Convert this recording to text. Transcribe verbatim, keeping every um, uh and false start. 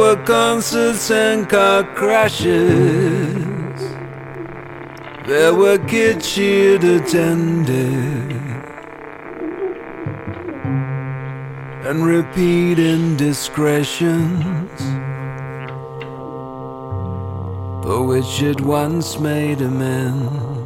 were concerts and car crashes. There were kids she'd attended and repeat indiscretions for which she'd once made amends.